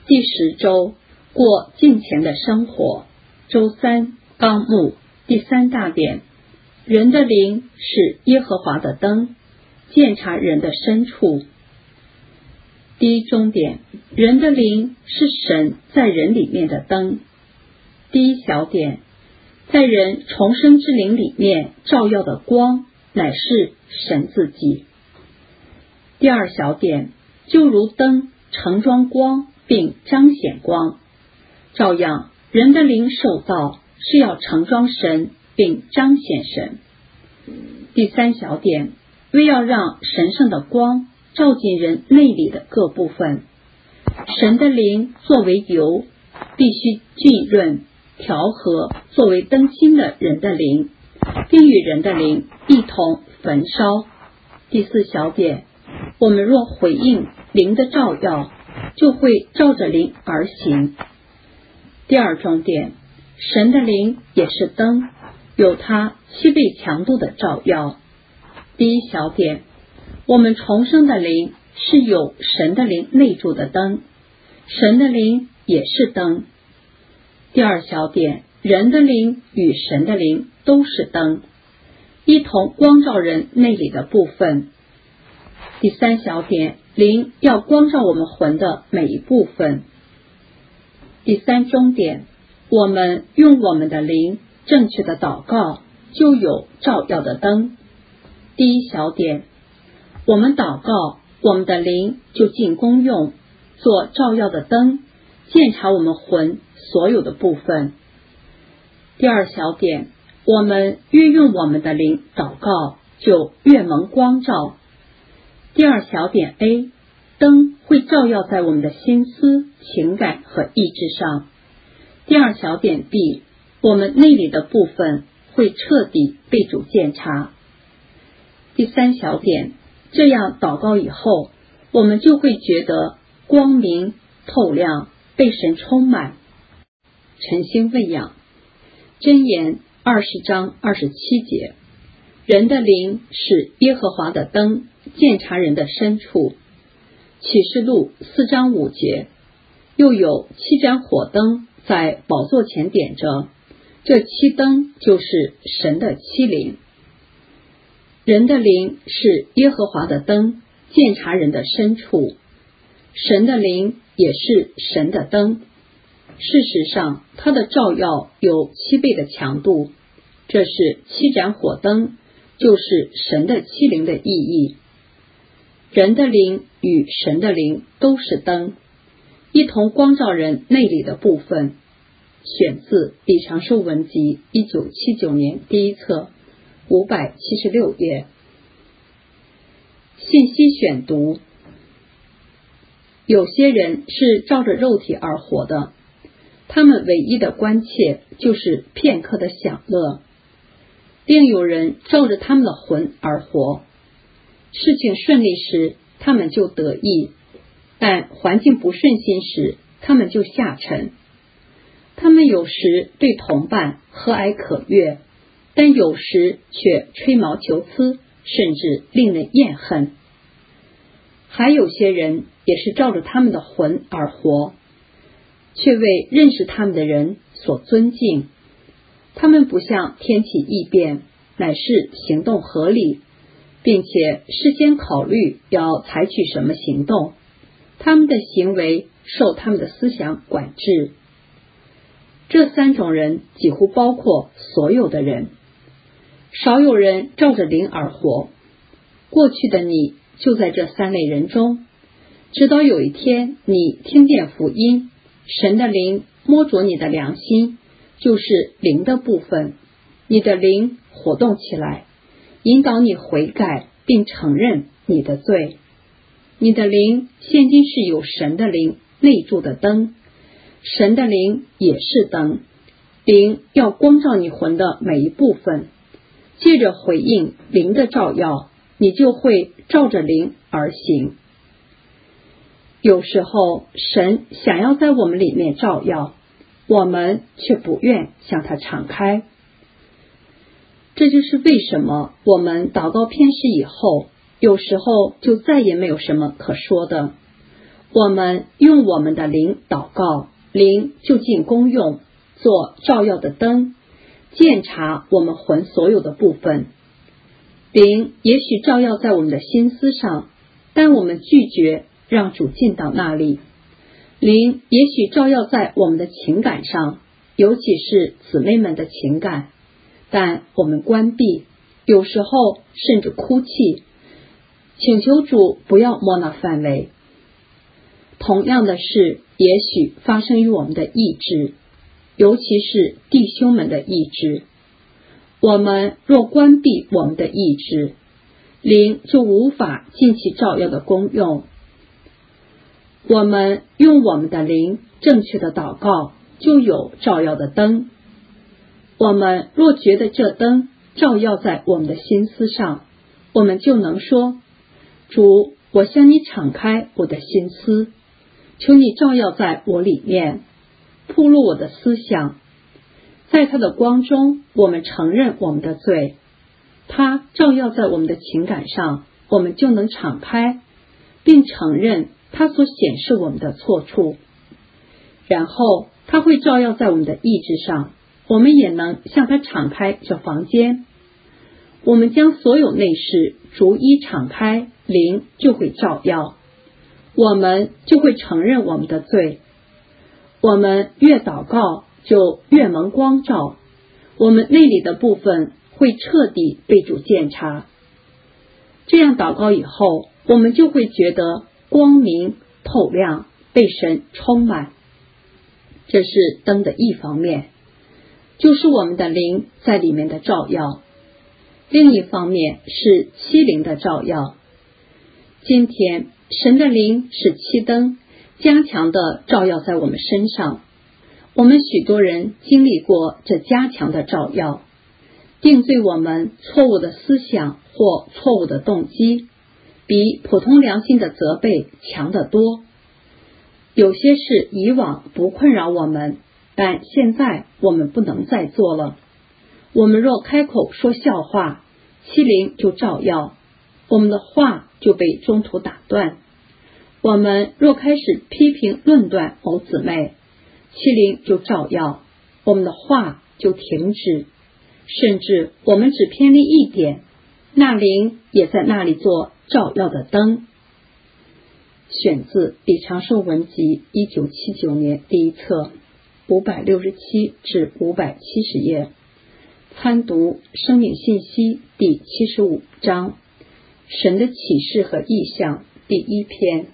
第10周过敬虔的生活，周3纲目第3大点，人的灵是耶和华的灯，鉴察人的深处。第一中点，人的灵是神在人里面的灯。第一小点，在人重生之灵里面照耀的光乃是神自己。第二小点，就如灯盛装光并彰显光，照样人的灵受造是要盛装神并彰显神。第三小点，为要让神圣的光照进人内里的各部分，神的灵作为油，必须浸润调和作为灯芯的人的灵，并与人的灵一同焚烧。第四小点，我们若回应灵的照耀，就会照着灵而行。第二重点，神的灵也是灯，有它7倍强度的照耀。第一小点，我们重生的灵是有神的灵内住的灯，神的灵也是灯。第二小点，人的灵与神的灵都是灯，一同光照人内里的部分。第三小点，灵要光照我们魂的每一部分。第三中点，我们用我们的灵正确的祷告，就有照耀的灯。第一小点，我们祷告，我们的灵就尽功用，做照耀的灯，鉴察我们魂所有的部分。第二小点，我们越用我们的灵祷告，就越蒙光照。第二小点 A， 灯会照耀在我们的心思、情感和意志上。第二小点 B， 我们内里的部分会彻底被主鉴察。第三小点，这样祷告以后，我们就会觉得光明透亮，被神充满。晨星喂养，箴言20章27节，人的灵是耶和华的灯，鉴察人的深处。启示录4章5节，又有7盏火灯在宝座前点着，这7灯就是神的7灵。人的灵是耶和华的灯，鉴察人的深处。神的灵也是神的灯，事实上它的照耀有7倍的强度，这是7盏火灯，就是神的7灵的意义。人的灵与神的灵都是灯，一同光照人内里的部分。选自李长寿文集1979年第1册576页。信息选读，有些人是照着肉体而活的，他们唯一的关切就是片刻的享乐；另有人照着他们的魂而活，事情顺利时他们就得意，但环境不顺心时他们就下沉。他们有时对同伴和蔼可悦，但有时却吹毛求疵，甚至令人厌恨。还有些人也是照着他们的魂而活，却为认识他们的人所尊敬。他们不像天气异变，乃是行动合理，并且事先考虑要采取什么行动。他们的行为受他们的思想管制。这3种人几乎包括所有的人。少有人照着灵而活。过去的你就在这3类人中，直到有一天你听见福音，神的灵摸着你的良心，就是灵的部分，你的灵活动起来，引导你悔改并承认你的罪。你的灵现今是有神的灵内住的灯，神的灵也是灯，灵要光照你魂的每一部分，借着回应灵的照耀，你就会照着灵而行。有时候神想要在我们里面照耀，我们却不愿向他敞开。这就是为什么我们祷告偏失以后，有时候就再也没有什么可说的。 我们用我们的灵祷告，灵就尽功用，做照耀的灯，鉴察我们魂所有的部分。灵也许照耀在我们的心思上，但我们拒绝让主进到那里。灵也许照耀在我们的情感上，尤其是姊妹们的情感，但我们关闭，有时候甚至哭泣，请求主不要摸那范围。同样的事也许发生于我们的意志，尤其是弟兄们的意志。我们若关闭我们的意志，灵就无法尽其照耀的功用。我们用我们的灵正确的祷告，就有照耀的灯。我们若觉得这灯照耀在我们的心思上，我们就能说：主，我向你敞开我的心思，求你照耀在我里面，铺露我的思想。在他的光中，我们承认我们的罪，他照耀在我们的情感上，我们就能敞开，并承认他所显示我们的错处。然后他会照耀在我们的意志上，我们也能向他敞开这房间。我们将所有内室逐一敞开，灵就会照耀，我们就会承认我们的罪。我们越祷告就越蒙光照，我们内里的部分会彻底被主鉴察。这样祷告以后，我们就会觉得光明透亮，被神充满。这是灯的一方面，就是我们的灵在里面的照耀。另一方面是七灵的照耀。今天神的灵使七灯加强的照耀在我们身上。我们许多人经历过这加强的照耀，定罪我们错误的思想或错误的动机，比普通良心的责备强得多。有些事以往不困扰我们，但现在我们不能再做了。我们若开口说笑话，七灵就照耀，我们的话就被中途打断。我们若开始批评论断某姊妹，七灵就照耀，我们的话就停止。甚至我们只偏离一点，那灵也在那里做照耀的灯。选自李长寿文集1979年第一册567至570页，参读生命信息第75章，神的启示和意象第1篇。